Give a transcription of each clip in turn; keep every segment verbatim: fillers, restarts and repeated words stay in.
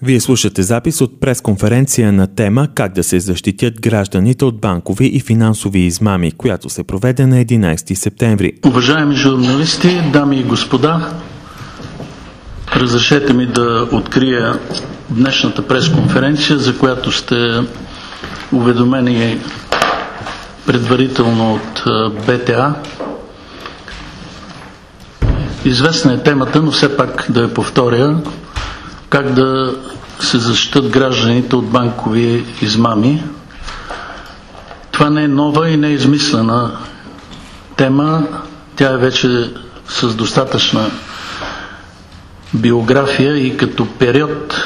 Вие слушате запис от пресконференция на тема "Как да се защитят гражданите от банкови и финансови измами", която се проведе на единайсети септември. Уважаеми журналисти, дами и господа, разрешете ми да открия днешната пресконференция, за която сте уведомени предварително от БТА. Известна е темата, но все пак да я повторя: как да се защитят гражданите от банкови измами. Това не е нова и не е измислена тема. Тя е вече с достатъчна биография и като период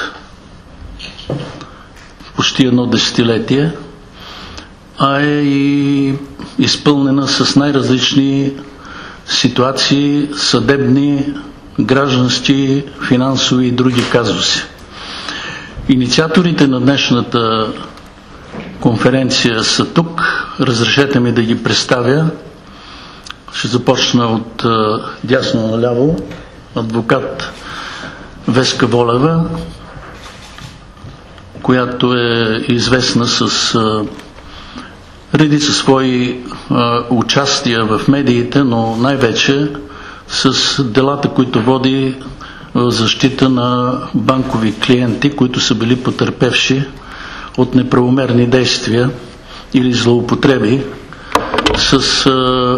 почти едно десетилетие, а е и изпълнена с най-различни ситуации, съдебни, граждански, финансови и други казуси. Инициаторите на днешната конференция са тук. Разрешете ми да ги представя. Ще започна от а, дясно наляво. Адвокат Веска Волева, която е известна с а, редица свои а, участия в медиите, но най-вече с делата, които води в защита на банкови клиенти, които са били потърпевши от неправомерни действия или злоупотреби с а,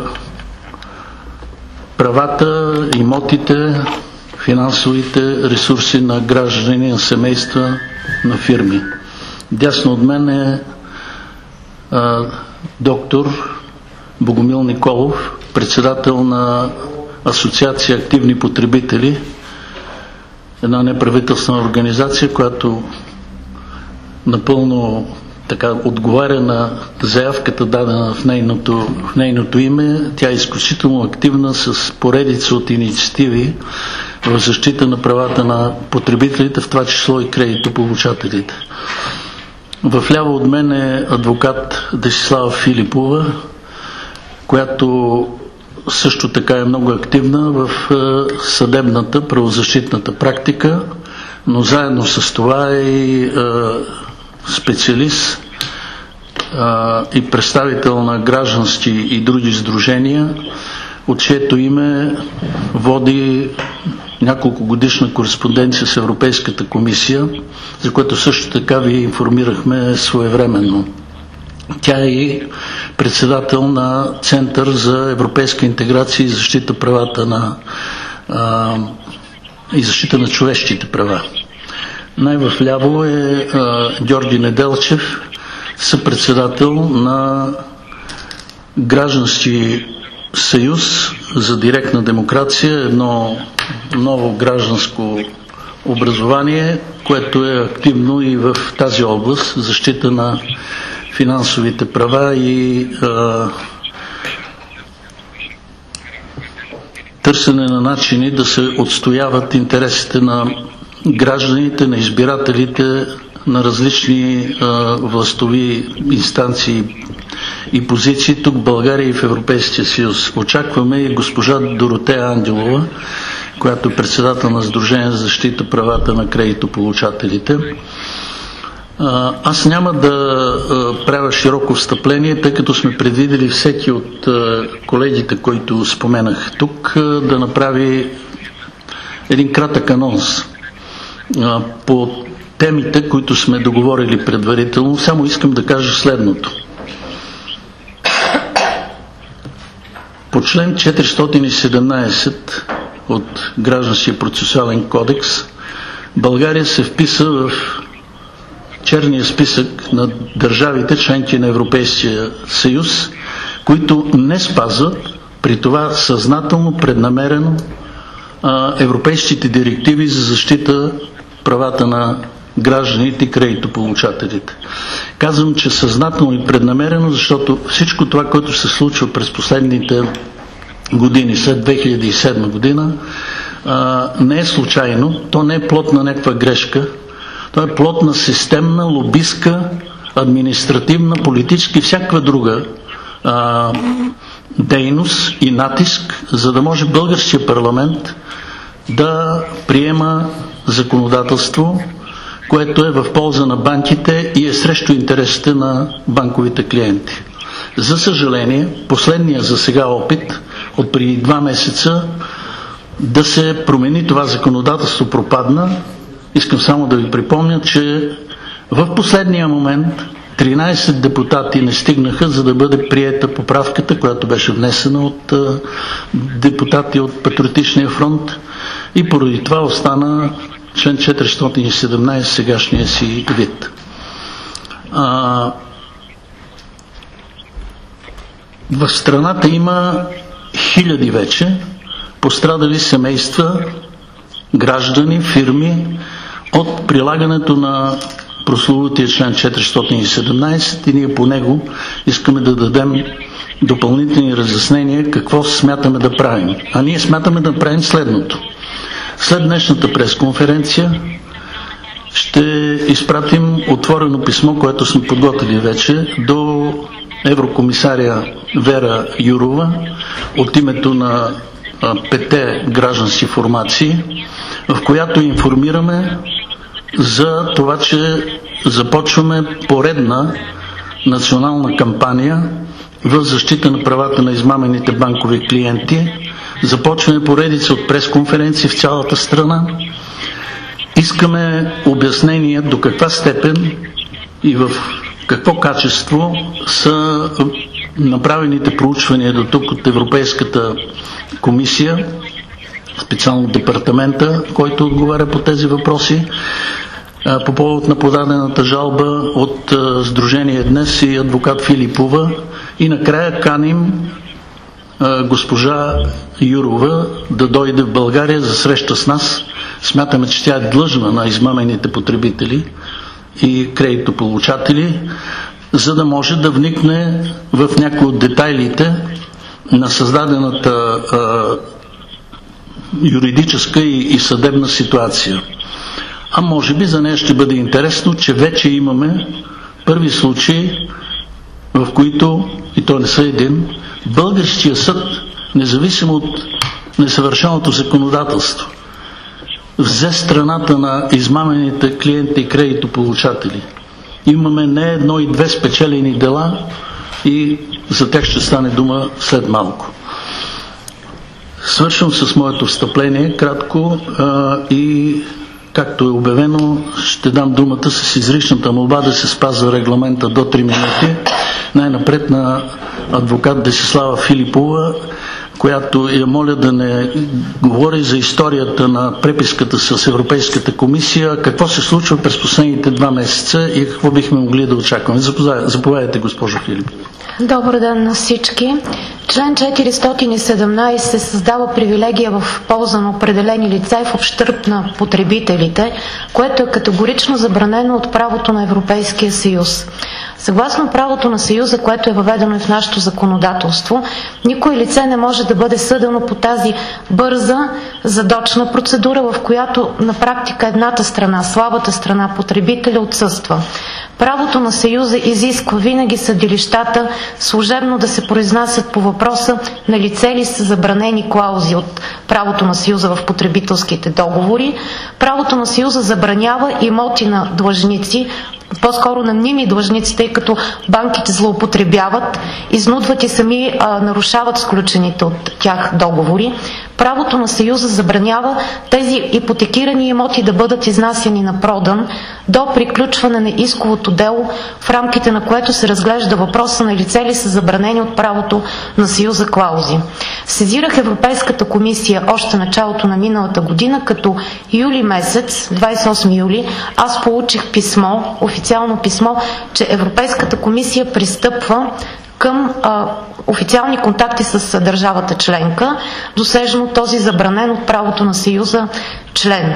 правата, имотите, финансовите ресурси на граждани, на семейства, на фирми. Дясно от мен е а, доктор Богомил Николов, председател на Асоциация Активни потребители, една неправителствена организация, която напълно така отговаря на заявката, дадена в нейното, в нейното име. Тя е изключително активна с поредица от инициативи в защита на правата на потребителите, в това число и кредитополучателите. Вляво от мен е адвокат Десислава Филипова, която също така е много активна в съдебната, правозащитната практика, но заедно с това е и специалист и представител на граждански и други сдружения, от чието име води няколко годишна кореспонденция с Европейската комисия, за което също така ви информирахме своевременно. Тя е и председател на Център за европейска интеграция и защита правата на а, и защита на човешките права. Най-вляво е а, Георги Неделчев, съпредседател на Граждански съюз за директна демокрация, едно ново гражданско образование, което е активно и в тази област, защита на финансовите права и а, търсене на начини да се отстояват интересите на гражданите, на избирателите, на различни а, властови инстанции и позиции тук в България и в Европейския съюз. Очакваме и госпожа Доротея Ангелова, която е председател на Сдружение за защита правата на кредитополучателите. Аз няма да правя широко встъпление, тъй като сме предвидели всеки от колегите, които споменах тук, да направи един кратък анонс по темите, които сме договорили предварително. Само искам да кажа следното. По член четиристотин и седемнайсет от Гражданския процесуален кодекс България се вписа в черния списък на държавите, членки на Европейския съюз, които не спазват, при това съзнателно, преднамерено, европейските директиви за защита правата на гражданите и кредитополучателите. Казвам, че съзнателно и преднамерено, защото всичко това, което се случва през последните години, след две хиляди и седма година, не е случайно, то не е плод на някаква грешка. Това е плод на системна, лобистка, административна, политическа и всякаква друга а, дейност и натиск, за да може българския парламент да приема законодателство, което е в полза на банките и е срещу интересите на банковите клиенти. За съжаление, последния за сега опит от преди два месеца да се промени това законодателство пропадна. Искам само да ви припомня, че в последния момент тринайсет депутати не стигнаха, за да бъде приета поправката, която беше внесена от депутати от Патриотичния фронт, и поради това остана член четиристотин и седемнайсет сегашния си вид. А, в страната има хиляди вече пострадали семейства, граждани, фирми от прилагането на прословутия член четиристотин и седемнайсет, и ние по него искаме да дадем допълнителни разяснения какво смятаме да правим. А ние смятаме да правим следното. След днешната пресконференция ще изпратим отворено писмо, което сме подготвили вече, до еврокомисаря Вера Юрова от името на пете граждански формации, в която информираме за това, че започваме поредна национална кампания в защита на правата на измамените банкови клиенти. Започваме поредица от пресконференции в цялата страна. Искаме обяснение до каква степен и в какво качество са направените проучвания до тук от Европейската комисия, специално департамента, който отговаря по тези въпроси, по повод на подадената жалба от Сдружение Днес и адвокат Филипова, и накрая каним госпожа Юрова да дойде в България за среща с нас. Смятаме, че тя е длъжна на измамените потребители и кредитополучатели, за да може да вникне в някои от детайлите на създадената а, юридическа и, и съдебна ситуация. А може би за нея ще бъде интересно, че вече имаме първи случаи, в които, и то не са един, българския съд, независимо от несъвършеното законодателство, взе страната на измамените клиенти и кредитополучатели. Имаме не едно и две спечелени дела и за тях ще стане дума след малко. Свършвам с моето встъпление кратко а, и както е обявено, ще дам думата с изричната молба да се спазва регламента до три минути. Най-напред на адвокат Десислава Филипова, която я моля да не говори за историята на преписката с Европейската комисия, какво се случва през последните два месеца и какво бихме могли да очакваме. Заповядайте, госпожо Филипова. Добър ден на всички. Член четиристотин и седемнайсет създава привилегия в полза на определени лица и в ущърб на потребителите, което е категорично забранено от правото на Европейския съюз. Съгласно правото на Съюза, което е въведено и в нашето законодателство, никой лице не може да бъде съдено по тази бърза, задочна процедура, в която на практика едната страна, слабата страна, потребителя, отсъства. Правото на Съюза изисква винаги съдилищата служебно да се произнасят по въпроса на лице ли са забранени клаузи от правото на Съюза в потребителските договори. Правото на Съюза забранява имоти на длъжници, по-скоро на мними длъжници, тъй като банките злоупотребяват, изнудват и сами а, нарушават сключените от тях договори. Правото на Съюза забранява тези ипотекирани имоти да бъдат изнасяни на продан до приключване на исковото дело, в рамките на което се разглежда въпроса на лице ли са забранени от правото на Съюза клаузи. Сезирах Европейската комисия още началото на миналата година, като юли месец, двайсет и осми юли, аз получих писмо, официално писмо, че Европейската комисия пристъпва към а, официални контакти с държавата членка, досежно този забранен от правото на Съюза член.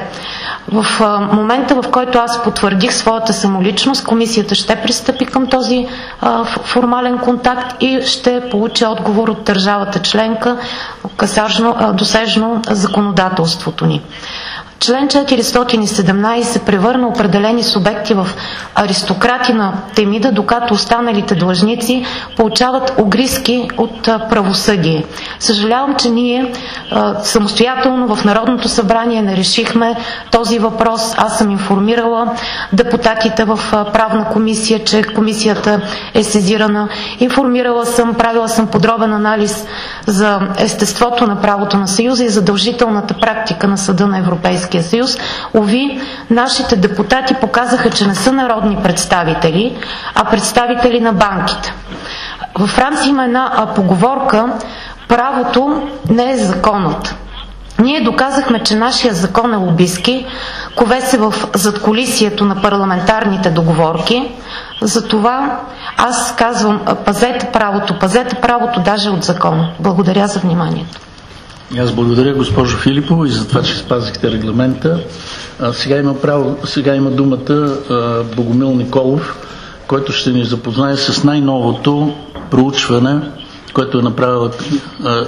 В а, момента, в който аз потвърдих своята самоличност, комисията ще пристъпи към този а, формален контакт и ще получи отговор от държавата членка, касажно, а, досежно законодателството ни. Член четиристотин и седемнадесет превърна определени субекти в аристократи на Темида, докато останалите длъжници получават огризки от правосъдие. Съжалявам, че ние а, самостоятелно в Народното събрание не решихме този въпрос. Аз съм информирала депутатите в правна комисия, че комисията е сезирана. Информирала съм, правила съм подробен анализ за естеството на правото на Съюза и задължителната практика на Съда на Европейския съюз. Уви, нашите депутати показаха, че не са народни представители, а представители на банките. Във Франция има една поговорка: правото не е законът. Ние доказахме, че нашия закон е лобистки, кове се в задкулисието на парламентарните договорки. Затова аз казвам: пазете правото, пазете правото даже от закона. Благодаря за вниманието. Аз благодаря, госпожо Филипова, и за това, че спазихте регламента. А, сега, има право, сега има думата а, Богомил Николов, който ще ни запознае с най-новото проучване, което е направила а,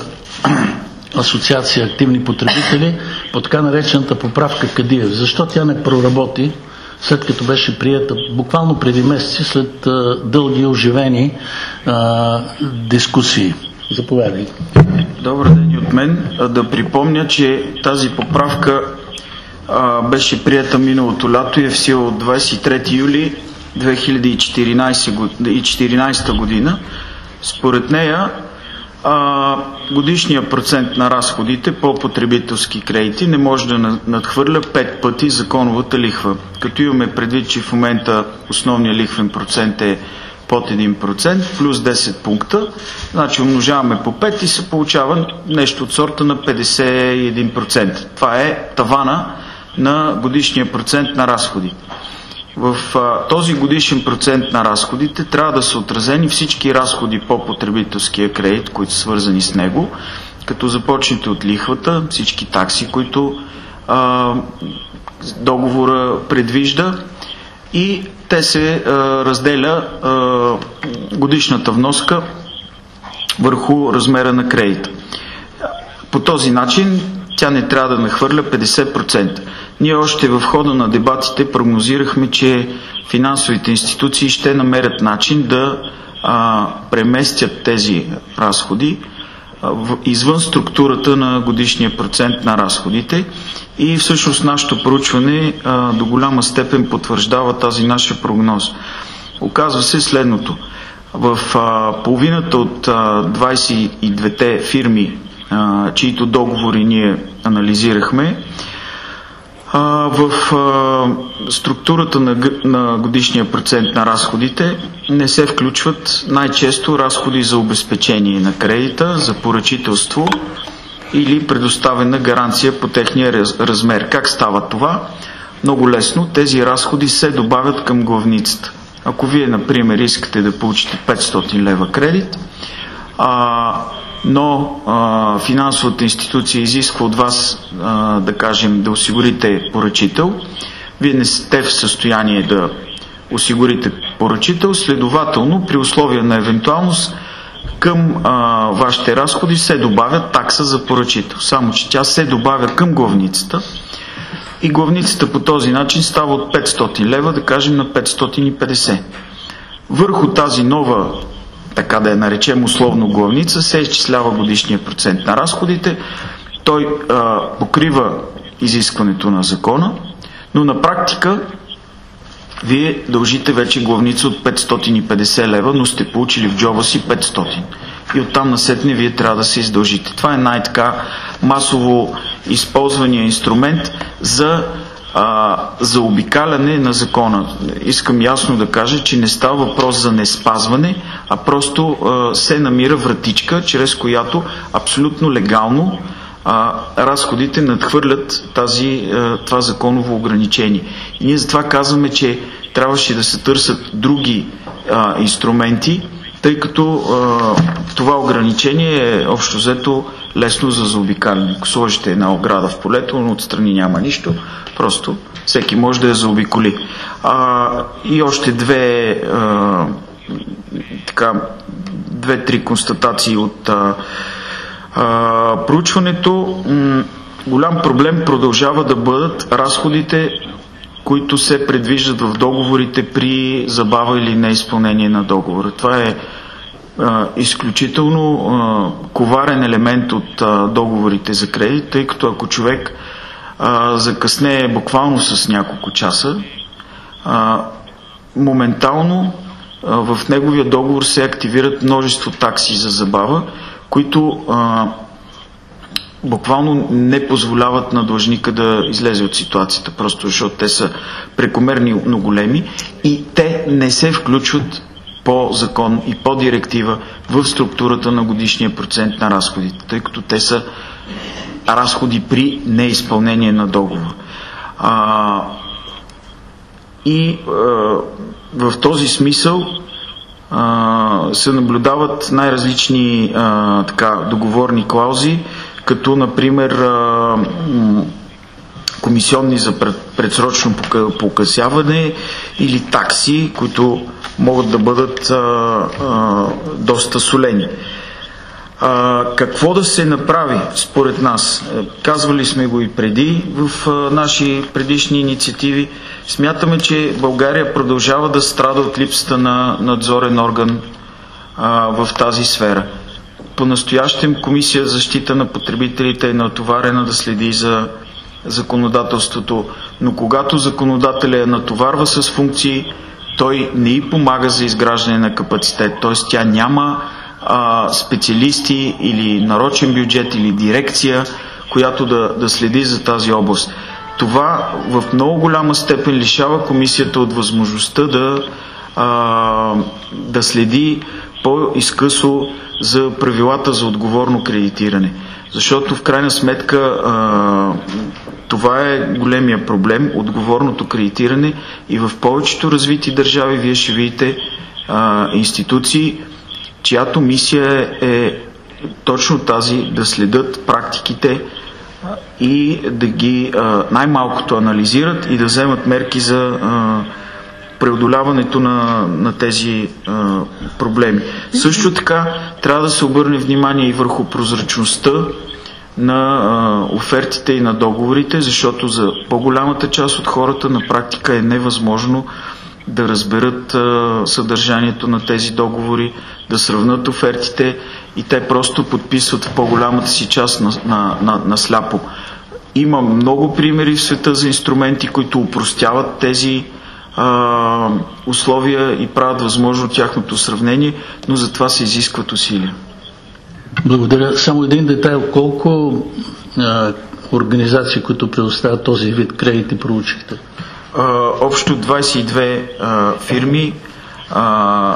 Асоциация активни потребители по така наречената поправка Кадиев. Защо тя не проработи, след като беше приета буквално преди месеци, след а, дълги оживени а, дискусии? Заповядай. Добър ден и от мен. Да припомня, че тази поправка а, беше приета миналото лято и е в сила от двадесет и трети юли две хиляди и четиринадесета година. Според нея а, годишният процент на разходите по потребителски кредити не може да надхвърля пет пъти законовата лихва. Като имаме предвид, че в момента основният лихвен процент е под един процент, плюс десет пункта, значи умножаваме по пет и се получава нещо от сорта на петдесет и един процента. Това е тавана на годишния процент на разходи. В а, този годишен процент на разходите трябва да са отразени всички разходи по потребителския кредит, които са свързани с него, като започнете от лихвата, всички такси, които а, договора предвижда, и те се а, разделя а, годишната вноска върху размера на кредита. По този начин тя не трябва да нахвърля петдесет процента. Ние още в хода на дебатите прогнозирахме, че финансовите институции ще намерят начин да а, преместят тези разходи а, в, извън структурата на годишния процент на разходите, и всъщност нашето проучване а, до голяма степен потвърждава тази наша прогноза. Оказва се следното. В а, половината от а, двадесет и двете фирми, а, чието договори ние анализирахме, а, в а, структурата на, на годишния процент на разходите не се включват най-често разходи за обезпечение на кредита, за поръчителство или предоставена гаранция по техния размер. Как става това? Много лесно. Тези разходи се добавят към главницата. Ако вие, например, искате да получите петстотин лева кредит, а, но а, финансовата институция изисква от вас, а, да кажем, да осигурите поръчител, вие не сте в състояние да осигурите поръчител, следователно при условия на евентуалност към а, вашите разходи се добавя такса за поръчител. Само че тя се добавя към главницата и главницата по този начин става от петстотин лева, да кажем, на петстотин и петдесет. Върху тази нова, така да я наречем условно, главница се изчислява годишния процент на разходите. Той а, покрива изискването на закона, но на практика вие дължите вече главница от петстотин и петдесет лева, но сте получили в джоба си петстотин. И оттам насетне вие трябва да се издължите. Това е най-така масово използвания инструмент за а, заобикаляне на закона. Искам ясно да кажа, че не става въпрос за неспазване, а просто а, се намира вратичка, чрез която абсолютно легално а, разходите надхвърлят тази, а, това законово ограничение. И ние затова казваме, че трябваше да се търсят други а, инструменти, тъй като а, това ограничение е общо взето лесно за заобикаляне. Ако сложите една ограда в полето, но отстрани няма нищо, просто всеки може да я заобиколи. А, и още две а, така, две-три констатации от а, а, проучването. голям проблем продължава да бъдат разходите, които се предвиждат в договорите при забава или неизпълнение на договора. Това е а, изключително а, коварен елемент от а, договорите за кредит, тъй като ако човек а, закъснее буквално с няколко часа, а, моментално а, в неговия договор се активират множество такси за забава, които а, буквално не позволяват на длъжника да излезе от ситуацията, просто защото те са прекомерно големи и те не се включват по закон и по директива в структурата на годишния процент на разходите, тъй като те са разходи при неизпълнение на договор. А, и а, в този смисъл а, се наблюдават най-различни а, така, договорни клаузи, като например а, комисионни за предсрочно погасяване или такси, които могат да бъдат а, а, доста солени. А, какво да се направи според нас? Казвали сме го и преди в а, наши предишни инициативи. Смятаме, че България продължава да страда от липсата на надзорен орган а, в тази сфера. По-настоящем Комисия за защита на потребителите е натоварена да следи за законодателството, но когато законодателя я натоварва с функции, той не й помага за изграждане на капацитет, т.е. тя няма а, специалисти или нарочен бюджет или дирекция, която да, да следи за тази област. Това в много голяма степен лишава Комисията от възможността да, а, да следи по-изкъсо за правилата за отговорно кредитиране. Защото в крайна сметка а, това е големия проблем, отговорното кредитиране, и в повечето развити държави вие ще видите а, институции, чиято мисия е, е точно тази, да следят практиките и да ги а, най-малкото анализират и да вземат мерки за а, преодоляването на, на тези а, проблеми. Също така трябва да се обърне внимание и върху прозрачността на а, офертите и на договорите, защото за по-голямата част от хората на практика е невъзможно да разберат а, съдържанието на тези договори, да сравнат офертите и те просто подписват в по-голямата си част на, на, на, на сляпо. Има много примери в света за инструменти, които упростяват тези а, условия и правят възможно тяхното сравнение, но за това се изискват усилия. Благодаря. Само един детайл. Колко а, организации, които предоставят този вид кредити, проучихте? А, общо двадесет и две а, фирми а,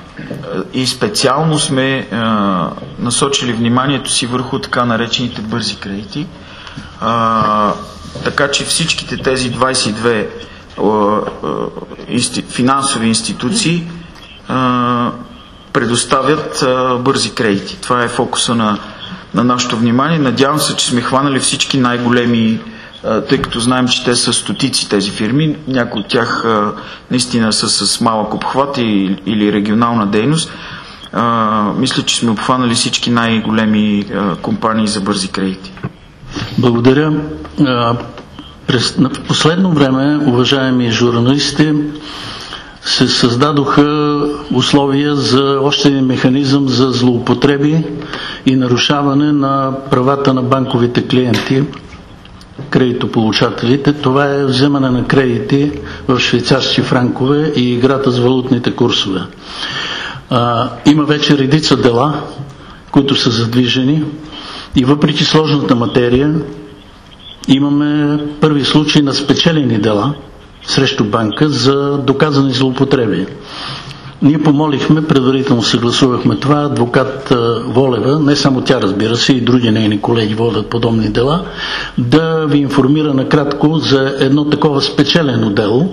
и специално сме а, насочили вниманието си върху така наречените бързи кредити. А, така че всичките тези двадесет и две а, а, инсти, финансови институции а, предоставят а, бързи кредити. Това е фокуса на, на нашето внимание. Надявам се, че сме хванали всички най-големи, а, тъй като знаем, че те са стотици тези фирми. Някои от тях а, наистина са с малък обхват и, или регионална дейност. А, мисля, че сме обхванали всички най-големи а, компании за бързи кредити. Благодаря. А, през, в последно време, уважаеми журналисти, се създадоха условия за още един механизъм за злоупотреби и нарушаване на правата на банковите клиенти, кредитополучателите. Това е вземане на кредити в швейцарски франкове и играта с валутните курсове. А, има вече редица дела, които са задвижени, и въпреки сложната материя имаме първи случаи на спечелени дела срещу банка за доказани злоупотреби. Ние помолихме, предварително съгласувахме това, адвокат Волева, не само тя, разбира се, и други нейни колеги водят подобни дела, да ви информира накратко за едно такова спечелено дело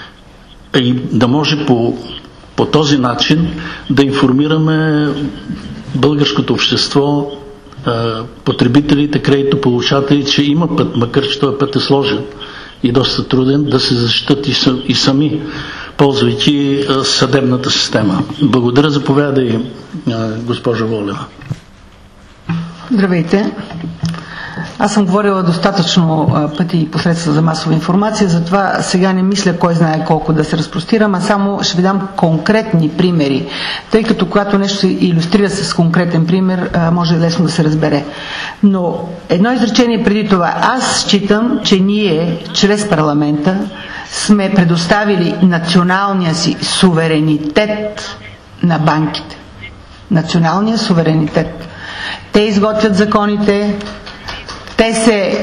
и да може по, по този начин да информираме българското общество, потребителите, кредитополучатели, че има път, макар че този път е сложен и доста труден, да се защитат и сами, ползвайки съдебната система. Благодаря, заповядай, госпожа Волева. Здравейте. Аз съм говорила достатъчно пъти и посредства за масова информация, затова сега не мисля кой знае колко да се разпростирам, а само ще ви дам конкретни примери, тъй като когато нещо се илюстрира с конкретен пример, може лесно да се разбере. Но едно изречение преди това. Аз считам, че ние чрез парламента сме предоставили националния си суверенитет на банките. Националния суверенитет. Те изготвят законите, те се,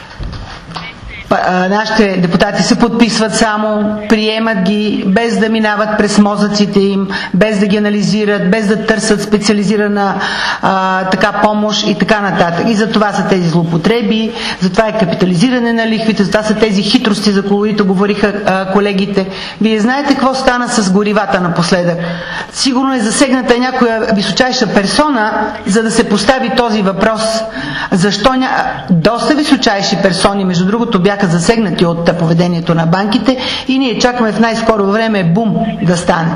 нашите депутати се подписват само, приемат ги, без да минават през мозъците им, без да ги анализират, без да търсят специализирана а, така помощ и така нататък. И за това са тези злоупотреби, за това е капитализиране на лихвите, за това са тези хитрости, за които говориха а, колегите. Вие знаете какво стана с горивата напоследък? Сигурно е засегната някоя височайша персона, за да се постави този въпрос. Защо ня... доста височайши персони, между другото, бяха засегнати от поведението на банките и ние чакаме в най-скоро време бум да стане.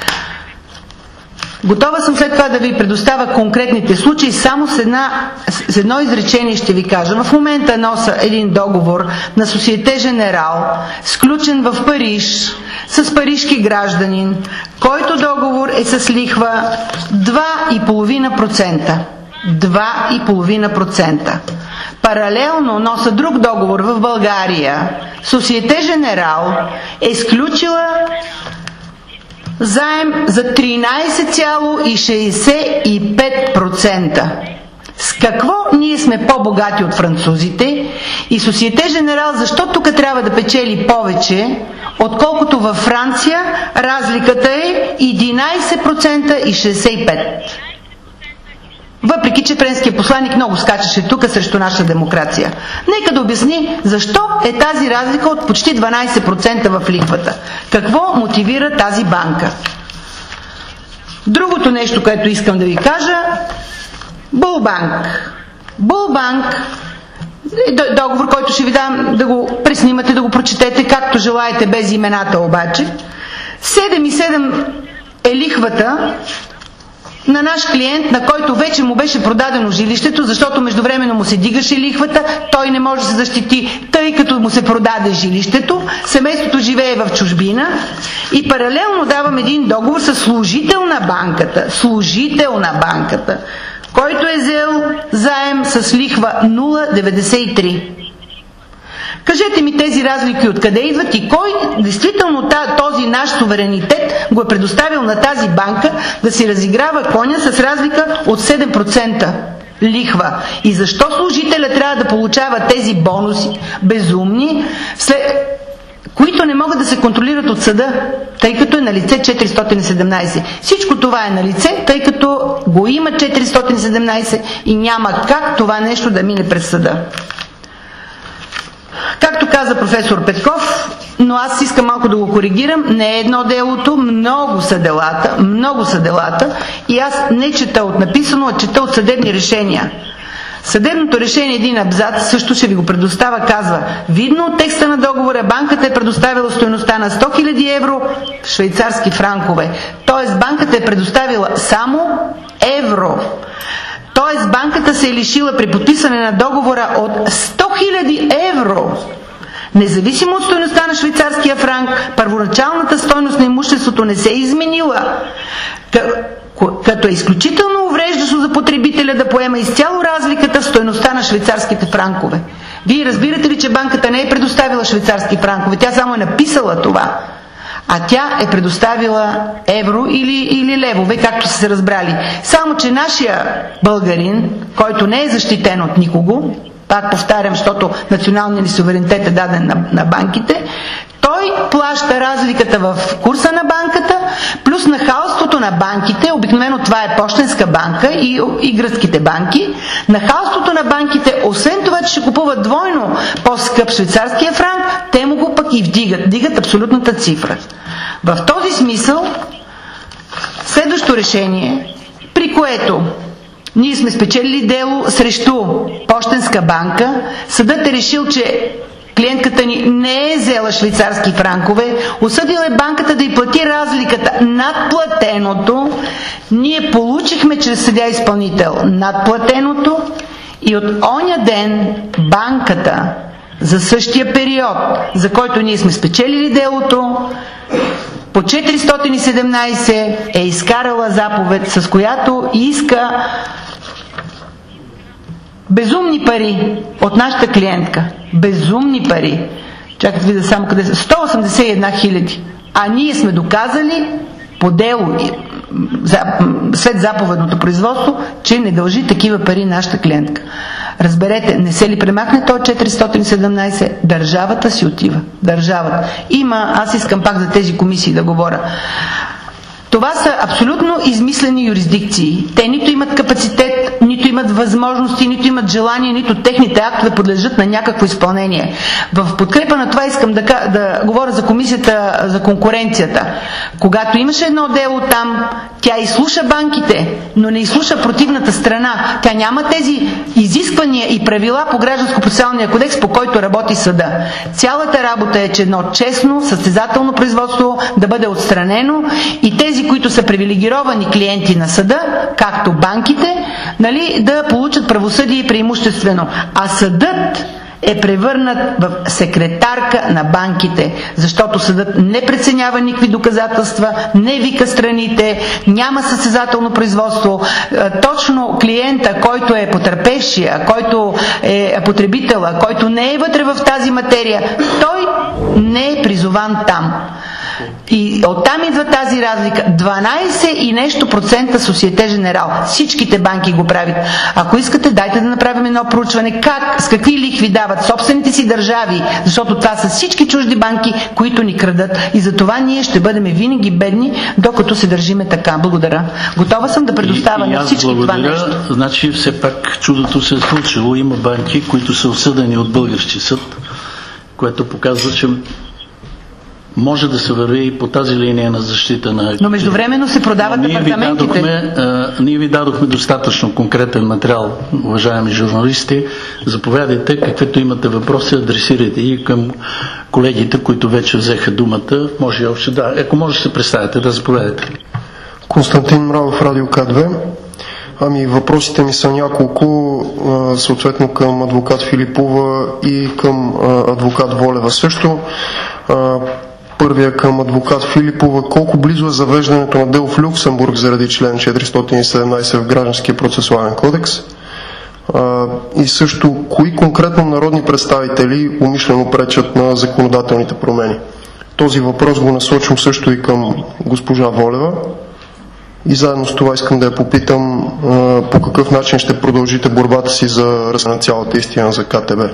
Готова съм след това да ви предоставя конкретните случаи, само с, една, с едно изречение ще ви кажа. В момента нося един договор на Société Générale, сключен в Париж, с парижки гражданин, който договор е с лихва два и половина процента. два и половина процента. Паралелно носа друг договор в България. Société Générale е изключила заем за тринайсет цяло шейсет и пет процента. С какво ние сме по-богати от французите и Société Générale защо тук трябва да печели повече, отколкото във Франция разликата е единайсет процента и шейсет и пет процента. Въпреки че френският посланник много скачаше тук срещу нашата демокрация. Нека да обясни защо е тази разлика от почти дванайсет процента в лихвата. Какво мотивира тази банка? Другото нещо, което искам да ви кажа, Булбанк. Булбанк е договор, който ще ви дам да го преснимате, да го прочетете както желаете, без имената обаче. седем и седем е лихвата на наш клиент, на който вече му беше продадено жилището, защото междувременно му се дигаше лихвата, той не може да се защити, тъй като му се продаде жилището, семейството живее в чужбина и паралелно давам един договор с служител на банката, служител на банката, който е взел заем с лихва нула цяло деветдесет и три. Кажете ми тези разлики откъде идват и кой действително този наш суверенитет го е предоставил на тази банка да си разиграва коня с разлика от седем процента лихва. И защо служителя трябва да получава тези бонуси безумни, след... които не могат да се контролират от съда, тъй като е на лице четиристотин и седемнайсет. Всичко това е на лице, тъй като го има четиристотин и седемнайсет и няма как това нещо да мине през съда. Както каза професор Петков, но аз искам малко да го коригирам, не е едно делото, много са делата, много са делата и аз не чета от написано, а чета от съдебни решения. Съдебното решение, един абзац, също ще ви го предоставя, казва: видно от текста на договора, банката е предоставила стойността на сто хиляди евро в швейцарски франкове. Тоест банката е предоставила само евро. Тоест банката се е лишила при подписане на договора от сто хиляди евро. Независимо от стойността на швейцарския франк, първоначалната стойност на имуществото не се е изменила, като е изключително увреждащо за потребителя да поема изцяло разликата в стойността на швейцарските франкове. Вие разбирате ли, че банката не е предоставила швейцарски франкове, тя само е написала това, а тя е предоставила евро или, или левове, както са се разбрали. Само че нашия българин, който не е защитен от никого, пак повтарям, защото националният ни суверенитет е даден на, на банките, той плаща разликата в курса на банката, плюс нахалството на банките, обикновено това е Пощенска банка и, и гръцките банки, нахалството на банките, освен това, че ще купуват двойно по-скъп швейцарския франк, те му го пък и вдигат, вдигат абсолютната цифра. В този смисъл, следващо решение, при което ние сме спечелили дело срещу Пощенска банка, съдът е решил, че клиентката ни не е взела швейцарски франкове, осъдила е банката да й плати разликата над платеното, ние получихме чрез съдия изпълнител над платеното И от оня ден банката за същия период, за който ние сме спечелили делото, по четиристотин и седемнадесет е изкарала заповед, с която иска безумни пари от нашата клиентка. Безумни пари. Чакайте видя само къде са. сто осемдесет и една хиляди. А ние сме доказали по дело, след заповедното производство, че не дължи такива пари нашата клиентка. Разберете, не се ли премахне то четиристотин и седемнадесет, държавата си отива. Държавата. Има, аз искам пак за тези комисии да говоря. Това са абсолютно измислени юрисдикции. Те нито имат капацитет, нито имат възможности, нито имат желание, нито техните актове подлежат на някакво изпълнение. В подкрепа на това искам да, да говоря за комисията за конкуренцията. Когато имаше едно дело там, тя изслуша банките, но не изслуша противната страна. Тя няма тези изисквания и правила по Гражданско-процесуалния кодекс, по който работи съда. Цялата работа е, че едно честно, състезателно производство да бъде отстранено и тези, които са привилегировани клиенти на съда, както банките, нали, да получат правосъдие преимуществено. А съдът е превърнат в секретарка на банките, защото съдът не преценява никакви доказателства, не вика страните, няма състезателно производство. Точно клиента, който е потърпевшия, който е потребителя, който не е вътре в тази материя, той не е призован там. И оттам идва тази разлика. дванадесет и нещо процента Societe Generale. Всичките банки го правят. Ако искате, дайте да направим едно проучване как, с какви лихви дават собствените си държави, защото това са всички чужди банки, които ни крадат. И за това ние ще бъдем винаги бедни, докато се държиме така. Благодаря. Готова съм да предоставя на всички това нещо. Значи все пак чудото се е случило. Има банки, които са осъдени от български съд, което показва, че може да се върви и по тази линия на защита на... Но междувременно се продават ние апартаментите. Ви дадохме, а, ние ви дадохме достатъчно конкретен материал, уважаеми журналисти. Заповядайте, каквито имате въпроси, адресирайте и към колегите, които вече взеха думата. Може и още да. Ако може да се представите, да заповядайте. Константин Мравов, Радио К две. Ами въпросите ми са няколко, съответно към адвокат Филипова и към адвокат Волева също. Първия към адвокат Филипова. Колко близо е завеждането на дело в Люксембург заради член четиристотин и седемнадесет в Гражданския процесуален кодекс? И също, кои конкретно народни представители умишлено пречат на законодателните промени? Този въпрос го насочвам също и към госпожа Волева. И заедно с това искам да я попитам по какъв начин ще продължите борбата си за разследване на цялата истина за К Т Б.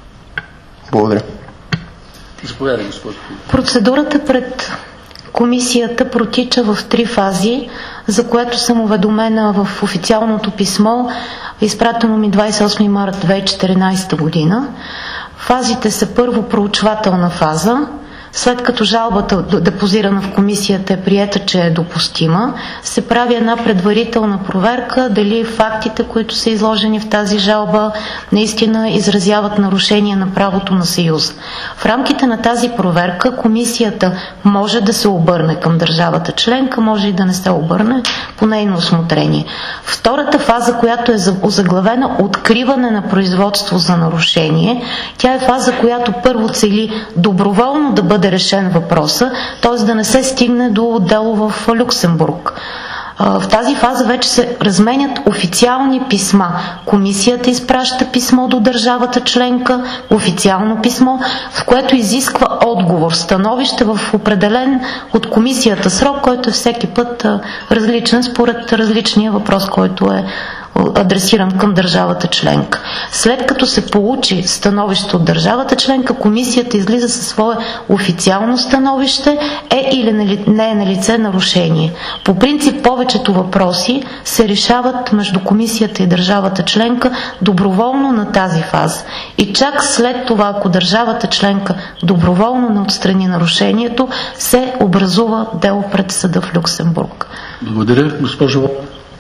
Благодаря. Заповядай, госпожо. Процедурата пред комисията протича в три фази, за което съм уведомена в официалното писмо, изпратено ми двадесет и осми март две хиляди и четиринадесета година. Фазите са: първо проучвателна фаза, след като жалбата, депозирана в комисията, е приета, че е допустима, се прави една предварителна проверка дали фактите, които са изложени в тази жалба, наистина изразяват нарушение на правото на Съюз. В рамките на тази проверка комисията може да се обърне към държавата членка, може и да не се обърне по нейно усмотрение. Втората фаза, която е озаглавена откриване на производство за нарушение, тя е фаза, която първо цели доброволно да бъде решен въпроса, т.е. да не се стигне до дело в Люксембург. В тази фаза вече се разменят официални писма. Комисията изпраща писмо до държавата членка, официално писмо, в което изисква отговор, становище в определен от комисията срок, който е всеки път различен според различния въпрос, който е адресиран към държавата членка. След като се получи становище от държавата членка, комисията излиза със свое официално становище, е или не е на лице нарушение. По принцип повечето въпроси се решават между комисията и държавата членка доброволно на тази фаза. И чак след това, ако държавата членка доброволно не отстрани нарушението, се образува дело пред съда в Люксембург. Благодаря, госпожо.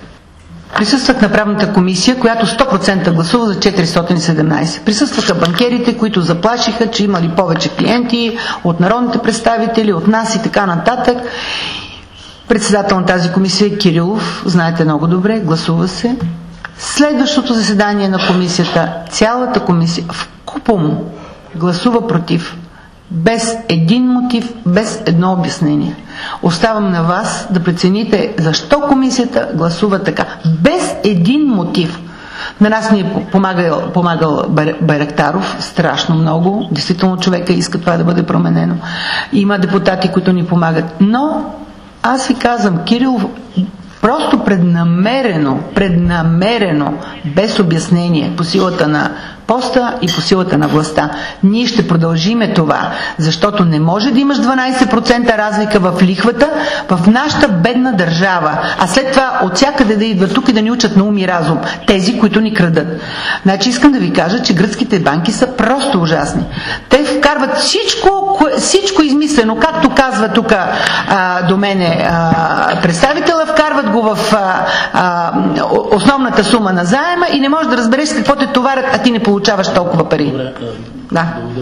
Присъствах на правната комисия, която сто процента гласува за четиристотин и седемнадесет. Присъстваха банкерите, които заплашиха, че имали повече клиенти от народните представители, от нас и така нататък. Председател на тази комисия е Кирилов, знаете много добре, гласува се. Следващото заседание на комисията, цялата комисия вкупом гласува против. Без един мотив, без едно обяснение. Оставам на вас да прецените защо комисията гласува така. Без един мотив. На нас ни е помагал, помагал Байрактаров страшно много. Действително човека иска това да бъде променено. Има депутати, които ни помагат. Но аз ви казвам, Кирил, просто преднамерено, преднамерено, без обяснение, по силата на поста и по силата на властта. Ние ще продължиме това, защото не може да имаш дванайсет процента разлика в лихвата в нашата бедна държава, а след това от всякъде да идват тук и да ни учат на ум и разум, тези, които ни крадат. Значи искам да ви кажа, че гръцките банки са просто ужасни. Те вкарват всичко, всичко измислено, както казва тук до мене а, представителя, вкарват го в а, а, основната сума на заема и не можеш да разбереш какво те товарят, а ти не получаваш толкова пари. Добре, да.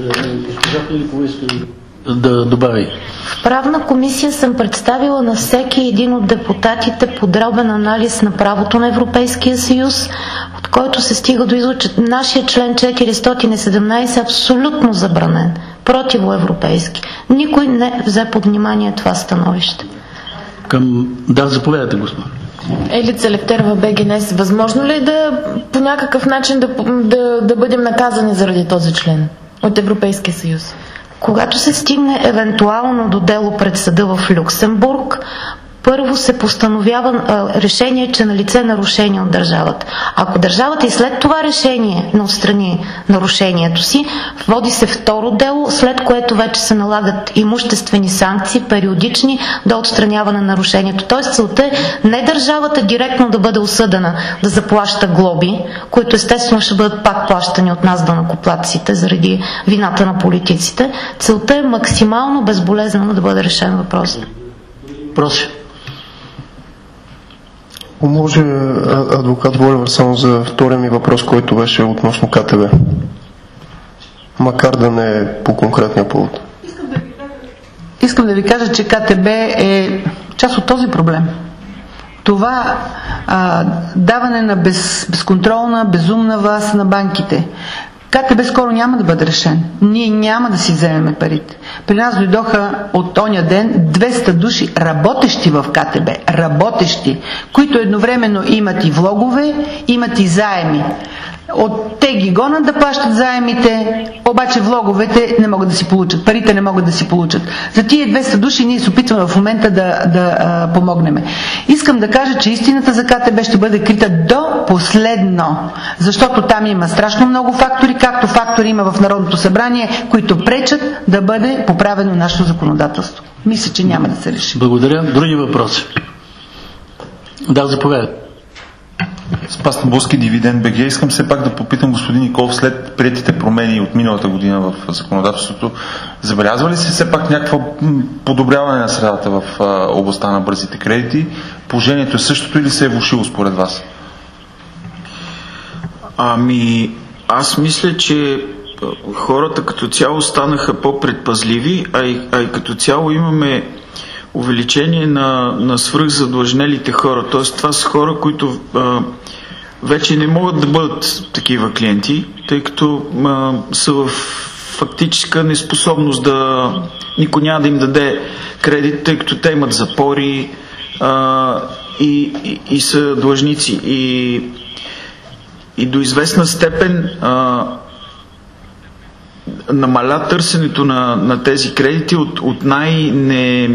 Да добави. В правна комисия съм представила на всеки един от депутатите подробен анализ на правото на Европейския съюз, от който се стига до извод, че нашия член четиристотин и седемнайсет е абсолютно забранен, противоевропейски. Никой не взе под внимание това становище. Към... Да, заповядайте, господин. Елица Левтерова, БГНС. Възможно ли е да по някакъв начин да, да, да бъдем наказани заради този член от Европейския съюз? Когато се стигне евентуално до дело пред съда в Люксембург, първо се постановява а, решение, че на лице нарушение от държавата. Ако държавата и след това решение не отстрани нарушението си, води се второ дело, след което вече се налагат имуществени санкции, периодични, до отстраняване на нарушението. Тоест целта е не държавата директно да бъде осъдена да заплаща глоби, които естествено ще бъдат пак плащани от нас данъкоплатците заради вината на политиците. Целта е максимално безболезнено да бъде решен въпросът. Проси. Може адвокат Волева само за втория ми въпрос, който беше относно КТБ. Макар да не е по конкретния повод. Искам да ви кажа, Искам да ви кажа че КТБ е част от този проблем. Това а, даване на без, безконтролна, безумна власт на банките. КТБ скоро няма да бъде решен. Ние няма да си вземем парите. При нас дойдоха от оня ден двеста души работещи в КТБ, работещи, които едновременно имат и влогове, имат и заеми. От те ги гонят да плащат заемите, обаче влоговете не могат да си получат, парите не могат да си получат. За тия двеста души ние се опитваме в момента да, да а, помогнем. Искам да кажа, че истината за КТБ ще бъде крита до последно, защото там има страшно много фактори, както фактори има в Народното събрание, които пречат да бъде поправено нашето законодателство. Мисля, че няма да се реши. Благодаря. Други въпроси? Да, заповядайте. Спас Табулски, Дивиденд БГ. Искам все пак да попитам господин Николов, след приетите промени от миналата година в законодателството, забелязва ли се все пак някакво подобряване на средата в областта на бързите кредити? Положението е същото или се е влошило според вас? Ами, аз мисля, че хората като цяло станаха по-предпазливи, а и, а и като цяло имаме увеличение на, на свръхзадлъжнелите хора. Т.е. това са хора, които а, вече не могат да бъдат такива клиенти, тъй като а, са в фактическа неспособност да... Никой няма да им даде кредит, тъй като те имат запори а, и, и, и са длъжници. И, и до известна степен а, намаля търсенето на, на тези кредити от, от най-не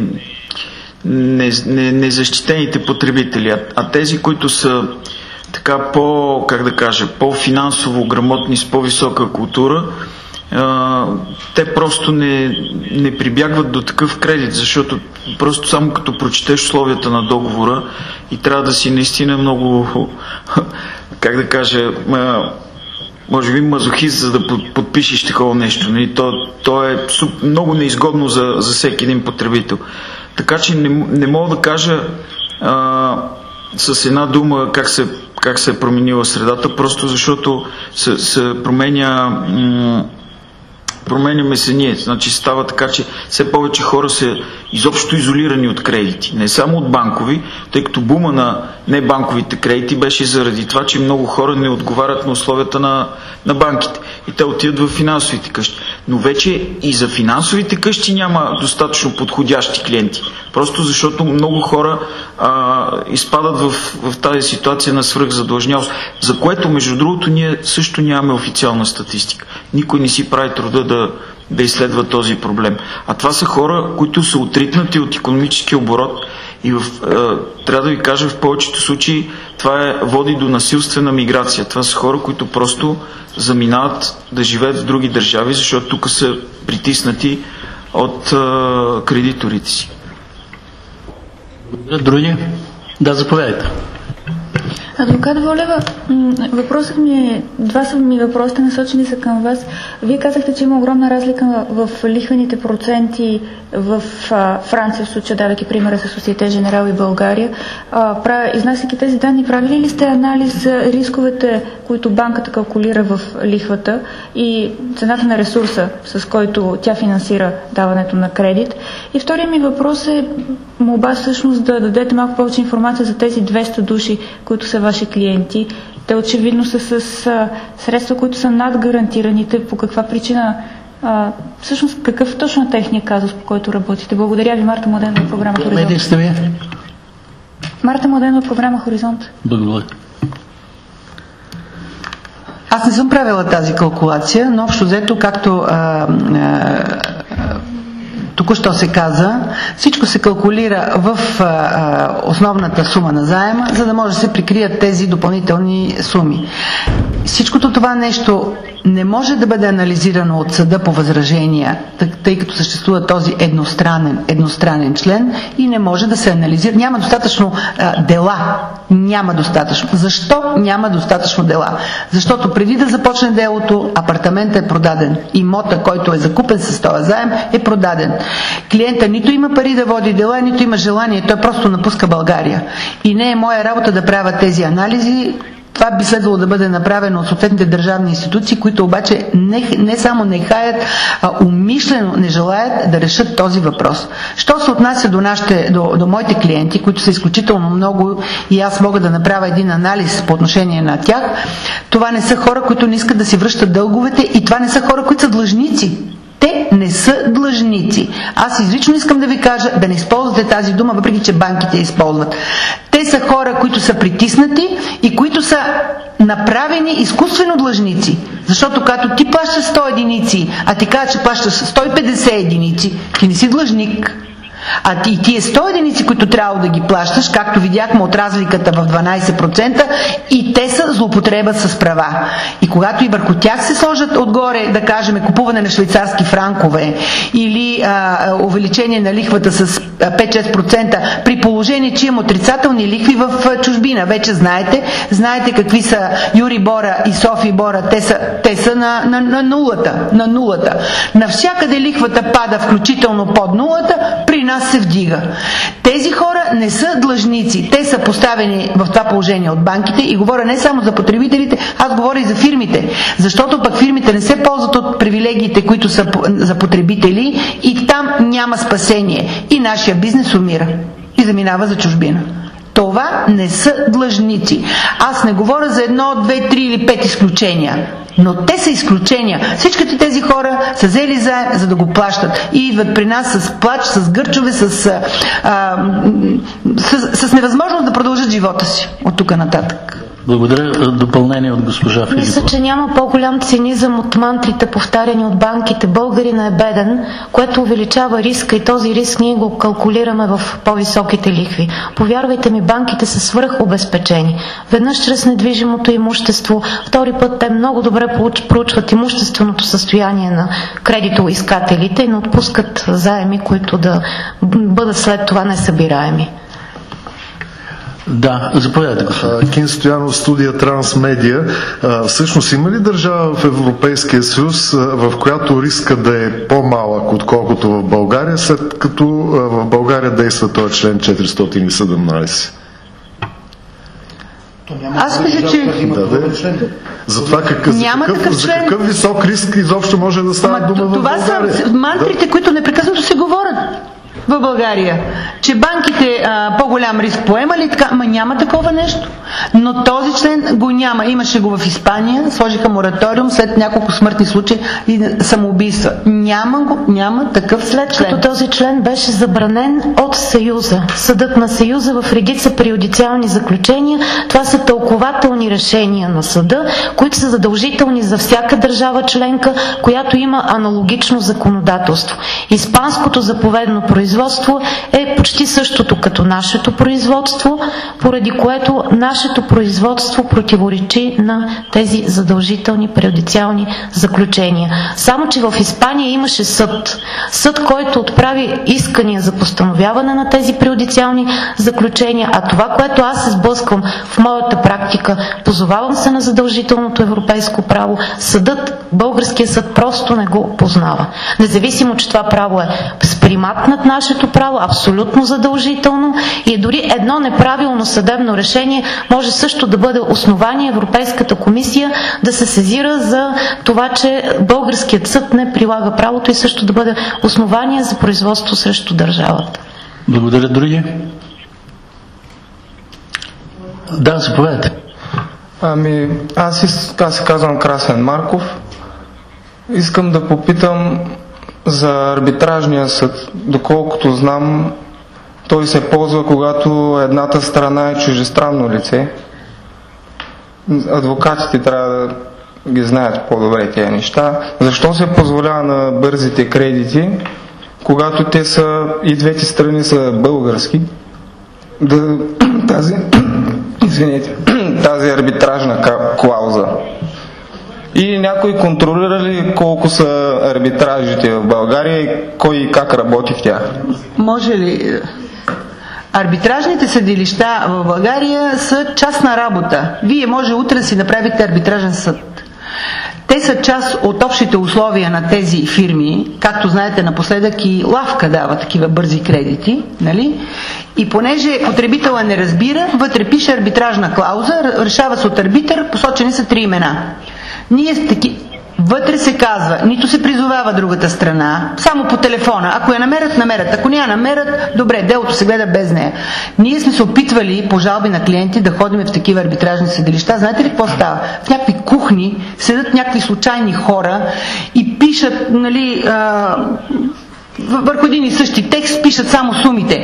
незащитените не, не потребители, а, а тези, които са така по, как да кажа, по-финансово грамотни, с по-висока култура, а, те просто не, не прибягват до такъв кредит, защото просто само като прочетеш условията на договора и трябва да си наистина много, как да кажа, може би мазохист, за да подпишеш такова нещо. То, то е много неизгодно за, за всеки един потребител. Така че не, не мога да кажа а, с една дума как се, как се е променила средата, просто защото се, се променя м- променяме се ние. Значи става така, че все повече хора са изобщо изолирани от кредити. Не само от банкови, тъй като бума на небанковите кредити беше заради това, че много хора не отговарят на условията на, на банките. И те отиват в финансовите къщи. Но вече и за финансовите къщи няма достатъчно подходящи клиенти. Просто защото много хора а, изпадат в, в тази ситуация на свръхзадлъжнялост, за което, между другото, ние също нямаме официална статистика. Никой не си прави труда да, да изследва този проблем. А това са хора, които са отритнати от икономически оборот и в, а, трябва да ви кажа, в повечето случаи това е, води до насилствена миграция. Това са хора, които просто заминават да живеят в други държави, защото тук са притиснати от а, кредиторите си. Други? Да, заповядайте. Адвокат Волева, въпросът ми е, два са ми въпросите, насочени са към вас. Вие казахте, че има огромна разлика в лихвените проценти в а, Франция, в случая давайки примера с Société Générale и България. Изнасяйки тези данни, правили ли сте анализ за рисковете, които банката калкулира в лихвата и цената на ресурса, с който тя финансира даването на кредит? И втория ми въпрос е молба всъщност да дадете малко повече информация за тези двеста души, които са ваши клиенти. Те очевидно са с а, средства, които са над гарантираните. По каква причина? А, всъщност, какъв точно е техния казус, по който работите? Благодаря ви, Марта Младенова, програма Хоризонт. Медик сте ви? Марта Младенова, програма Хоризонт. Благодаря. Аз не съм правила тази калкулация, но общо взето, както а, а, току-що се каза, всичко се калкулира в а, основната сума на заема, за да може да се прикрият тези допълнителни суми. Всичкото това нещо не може да бъде анализирано от съда по възражения, тъй като съществува този едностранен, едностранен член и не може да се анализира. Няма достатъчно а, дела. Няма достатъчно. Защо няма достатъчно дела? Защото преди да започне делото, апартаментът е продаден. Имота, който е закупен с този заем, е продаден. Клиента нито има пари да води дела, нито има желание. Той просто напуска България. И не е моя работа да правя тези анализи. Това би следвало да бъде направено от съответните държавни институции, които обаче не, не само не хаят, а умишлено не желаят да решат този въпрос. Що се отнася до, нашите, до, до моите клиенти, които са изключително много и аз мога да направя един анализ по отношение на тях, това не са хора, които не искат да си връщат дълговете и това не са хора, които са длъжници. Те не са длъжници. Аз изрично искам да ви кажа да не използвате тази дума, въпреки че банките я използват. Те са хора, които са притиснати и които са направени изкуствено длъжници. Защото като ти плащаш сто единици, а ти кажа, че плащаш сто и петдесет единици, ти не си длъжник. А ти, тия сто единици, които трябва да ги плащаш, както видяхме от разликата в дванадесет процента, и те са злоупотреба с права. И когато и върху тях се сложат отгоре, да кажем, купуване на швейцарски франкове или а, увеличение на лихвата с пет-шест процента, при положение, че има отрицателни лихви в чужбина. Вече знаете, знаете какви са Юрибора и Софибора, те са, те са на, на, на нулата. На нулата. Навсякъде лихвата пада, включително под нулата, при нас се вдига. Тези хора не са длъжници. Те са поставени в това положение от банките и говоря не само за потребителите, аз говоря и за фирмите. Защото пък фирмите не се ползват от привилегиите, които са за потребители и там няма спасение. И нашия бизнес умира и заминава за чужбина. Това не са длъжници. Аз не говоря за едно, две, три или пет изключения. Но те са изключения. Всичките тези хора са взели заем, за да го плащат. И идват при нас с плач, с гърчове, с, а, с, с невъзможност да продължат живота си от тук нататък. Благодаря. Допълнение от госпожа Филипова. Мисля, че няма по-голям цинизъм от мантрите, повтаряни от банките. Българина е беден, което увеличава риска и този риск ние го калкулираме в по-високите лихви. Повярвайте ми, банките са свръхобезпечени. Веднъж чрез недвижимото имущество, втори път те много добре проучват имущественото състояние на кредитоискателите и не отпускат заеми, които да бъдат след това несъбираеми. Да, заповядайте, господин. Кин Стоянов, студия Трансмедия. Всъщност има ли държава в Европейския съюз, в която риска да е по-малък, отколкото в България, след като в България действа този член четиристотин и седемнадесет? Аз мисля, че... Да, да. За това какъв, Няма за, какъв, за какъв висок риск изобщо може да става дума в това България? Това са мантрите, да. които непрекъснато се говорят в България, че банките а, по-голям риск поемали, така, ама няма такова нещо. Но този член го няма. Имаше го в Испания, сложиха мораториум след няколко смъртни случаи и самоубийства. Няма го, няма такъв след член. Като този член беше забранен от Съюза. Съдът на Съюза в редица преюдициални заключения, това са тълкователни решения на съда, които са задължителни за всяка държава членка, която има аналогично законодателство. Испанското заповедно производство е почти същото като нашето производство, поради което нашето производство противоречи на тези задължителни преюдициални заключения. Само че в Испания имаше съд. Съд, който отправи искания за постановяване на тези преюдициални заключения, а това, което аз се сблъсквам в моята практика, позовавам се на задължителното европейско право, съдът, българския съд просто не го познава. Независимо, че това право е с примат над нашето право, абсолютно задължително и дори едно неправилно съдебно решение може също да бъде основание Европейската комисия да се сезира за това, че българският съд не прилага правото и също да бъде основание за производство срещу държавата. Благодаря. Други? Да, заповядайте. Ами, аз, из, аз се казвам Красен Марков. Искам да попитам за арбитражния съд. Доколкото знам, той се ползва, когато едната страна е чужестранно лице. Адвокатите трябва да ги знаят по-добре тези неща. Защо се позволява на бързите кредити, когато те са, и двете страни са български, да тази, извинете, тази арбитражна клауза? И някой контролира ли колко са арбитражите в България и кой и как работи в тях? Може ли? Арбитражните съдилища в България са частна работа. Вие може утре да си направите арбитражен съд. Те са част от общите условия на тези фирми. Както знаете, напоследък и Лавка дава такива бързи кредити, нали? И понеже потребителя не разбира, вътре пише арбитражна клауза, решава се от арбитър, посочени са три имена. Ние таки... Вътре се казва, нито се призовава другата страна, само по телефона. Ако я намерят, намерят. Ако не я намерят, добре, делото се гледа без нея. Ние сме се опитвали по жалби на клиенти да ходим в такива арбитражни съдилища. Знаете ли какво става? В някакви кухни седат някакви случайни хора и пишат, нали, а, върху един и същи текст, пишат само сумите.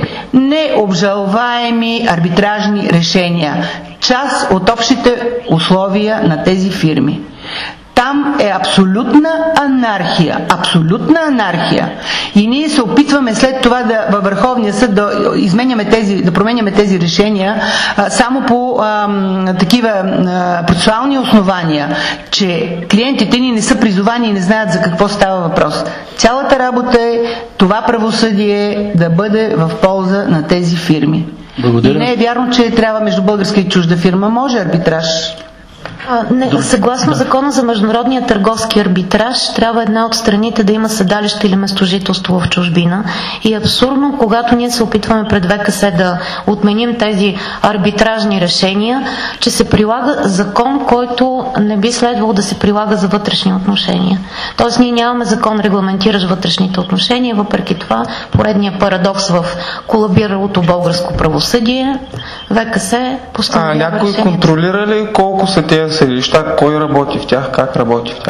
Необжалваеми арбитражни решения. Част от общите условия на тези фирми. Там е абсолютна анархия. Абсолютна анархия. И ние се опитваме след това да, във Върховния съд да изменяме тези, да променяме тези решения а, само по а, такива а, процесуални основания, че клиентите ни не са призовани и не знаят за какво става въпрос. Цялата работа е това правосъдие да бъде в полза на тези фирми. Благодаря. И не е вярно, че трябва между българска и чужда фирма. Може арбитраж. А, не, съгласно закона за международния търговски арбитраж, трябва една от страните да има седалище или местожителство в чужбина. И е абсурдно, когато ние се опитваме пред ВКС да отменим тези арбитражни решения, че се прилага закон, който не би следвало да се прилага за вътрешни отношения. Тоест ние нямаме закон, регламентиращ вътрешните отношения, въпреки това поредния парадокс в колабиралото българско правосъдие, ВКС постановява решението. А някой решението. контролира ли колко са тези съдилища, кой работи в тях, как работи в тях?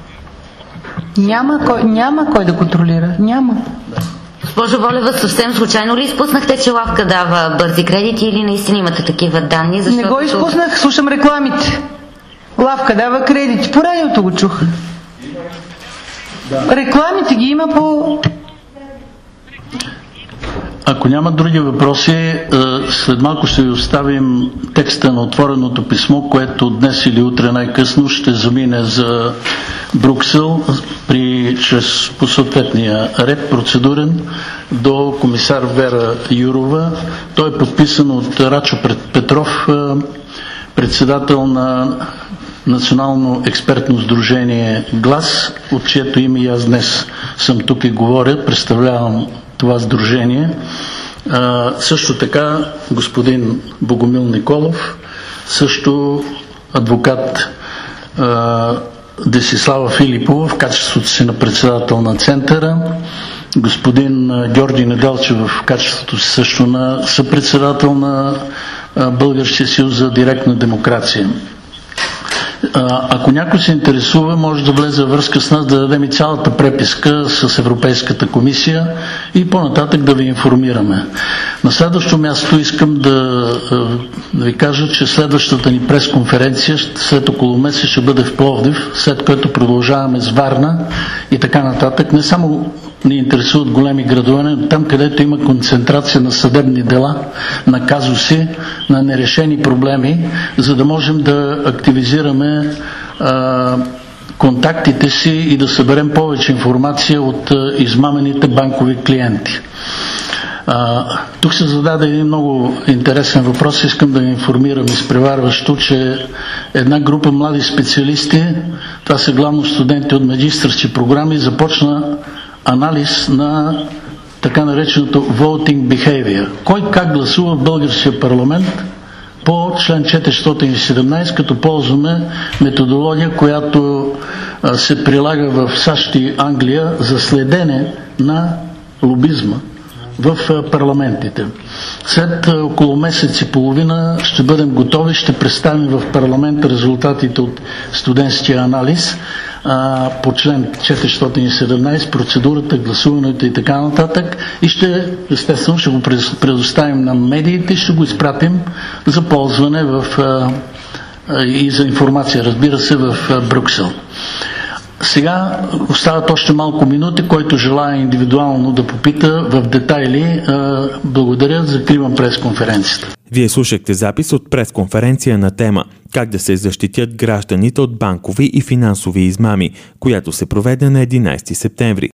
Няма кой, няма кой да контролира. Няма. Госпожо Волева, съвсем случайно ли изпуснахте, че Лавка дава бързи кредити или наистина имате такива данни? Защото... Не го изпуснах, слушам рекламите. Лавка дава кредити. По радиото го чух. Да. Рекламите ги има по... Ако няма други въпроси, след малко ще ви оставим текста на отвореното писмо, което днес или утре най-късно ще замине за Брюксел при, чрез по съответния ред процедурен до комисар Вера Юрова. Той е подписан от Рачо Петров, председател на Национално експертно сдружение Глас, от чието име и аз днес съм тук и говоря, представлявам това сдружение. А, също така господин Богомил Николов, също адвокат а, Десислава Филипова в качеството си на председател на Центъра, господин Георги Неделчев в качеството си също на съпредседател на Българския съюз за директна демокрация. Ако някой се интересува, може да влезе във връзка с нас, да дадем и цялата преписка с Европейската комисия и по-нататък да ви информираме. На следващо място искам да, да ви кажа, че следващата ни пресконференция след около месец ще бъде в Пловдив, след което продължаваме с Варна и така нататък. Не само ни интересуват големи градове, но там, където има концентрация на съдебни дела, на казуси, на нерешени проблеми, за да можем да активизираме а, контактите си и да съберем повече информация от а, измамените банкови клиенти. А, тук се зададе един много интересен въпрос. Искам да ви информирам изпреварващо, че една група млади специалисти, това са главно студенти от магистърски програми, започна анализ на така нареченото voting behavior. Кой как гласува в българския парламент по член четиристотин и седемнадесет, като ползваме методология, която а, се прилага в САЩ и Англия за следене на лобизма в а, парламентите. След а, около месец и половина ще бъдем готови, ще представим в парламента резултатите от студентския анализ по член четиристотин и седемнадесет, процедурата, гласуването и така нататък, и ще, естествено, ще го предоставим на медиите и ще го изпратим за ползване в, и за информация, разбира се, в Брюксел. Сега остават още малко минути, който желая индивидуално да попита в детайли. Благодаря, закривам пресконференцията. Вие слушахте запис от пресконференция на тема "Как да се защитят гражданите от банкови и финансови измами", която се проведе на единадесети септември.